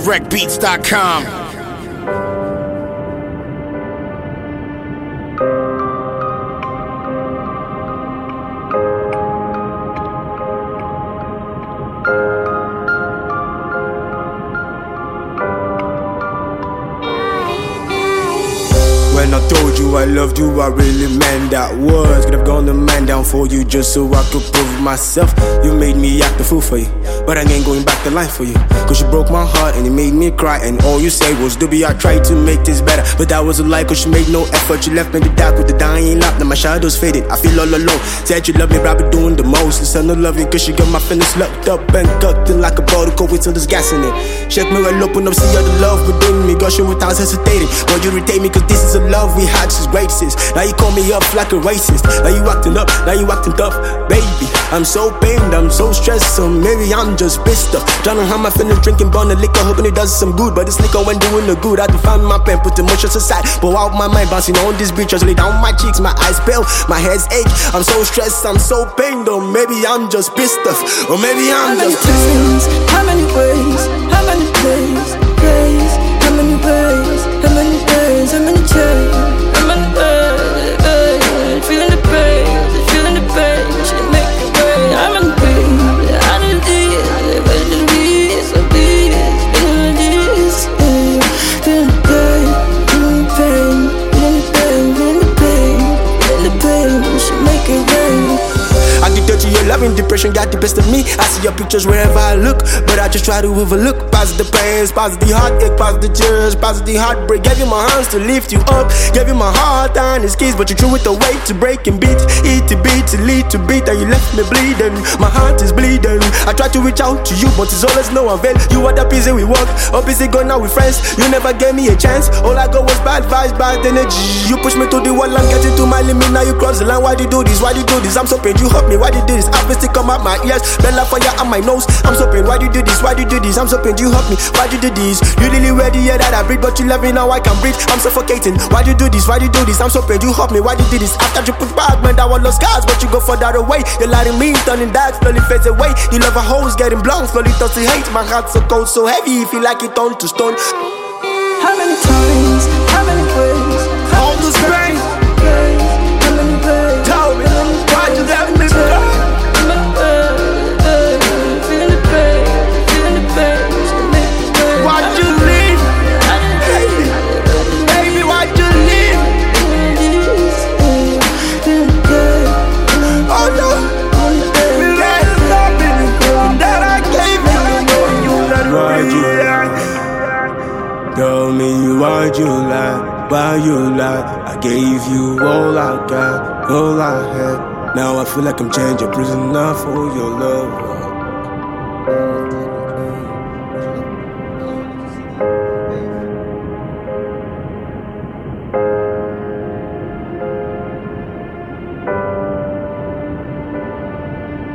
directbeats.com. When I told you I loved you, I really meant that. Words could have gone the man down for you just so I could prove myself. You made me act a fool for you, but I ain't going back to life for you. Cause you broke my heart and you made me cry, and all you said was, Doobie, I tried to make this better, but that was a lie cause you made no effort. You left me to die with the dying light. Now my shadows faded, I feel all alone. Said you love me, but I be doing the most. Listen, I love you cause you got my feelings locked up and tucked in like a bottle cold with till there's gas in it. Check me well, open up, see all the love within me. Gushing without hesitating. Won't you retain me cause this is a love we had since grade 6. Now you call me up like a racist. Now you acting up, now you acting tough. Baby, I'm so pained, I'm so stressed, so maybe I'm just pissed off. Drowning how my feelings, drinking bun the liquor, hoping it does some good, but this liquor when doing the good. I define my pen, put emotions aside, pour out my mind, bouncing on this beach, just lay down my cheeks, my eyes pale, my head's ache. I'm so stressed, I'm so pained, or maybe I'm just pissed off, or maybe I'm just times, how many ways, how many days, how many ways, how many days, how many chains, how many days, feeling the pain, feeling the pain, she make it rain. How many days, I need this, feeling this, feeling this, feeling the pain, feeling the pain, feeling the pain, feeling the pain, she make it rain. I get dirty, your loving depression got the best of me. I see your pictures wherever I look, but I just try to overlook. Past the pains, past the heartache, past the tears, past the heartbreak. Gave you my hands to lift you up, gave you my heart and his keys, but you threw it away to break and beat. Eat to beat, to lead to beat, and you left me bleeding. My heart is bleeding. I tried to reach out to you, but it's always no avail. You are the busy we walk, up busy going out with friends. You never gave me a chance. All I got was bad vibes, bad energy. You pushed me to the wall, I'm getting to my limit. Now you cross the line. Why do you do this? Why do you do this? I'm so pained. You hurt me. Why do you do this? I've been stick come out my ears, bella fire on my nose. I'm so pained. Why do you do this? Why do you do this? I'm so pained. You hurt me. Why do you do this? You really wear the air that I breathe, but you love me now I can breathe. I'm suffocating. Why do you do this? Why do you do this? I'm so pained. You hurt me. Why do you do this? After you put back, man, that was lost scars, but you go further away. You're letting me turning dark, slowly fades away. You love a hoes getting blown, slowly turns to hate. My heart's so cold, so heavy, feel like it turned to stone. How many times? How many ways? All this pain. How many ways? Tell me, why'd you let me go? Feeling the pain, feeling the pain. Why'd you leave? Baby, why'd you leave? Oh no, that nothing that I gave you. Why'd you lie? Tell me why'd you lie? Why you lie? I gave you all I got, all I had. Now I feel like I'm changing, prisoner for your love.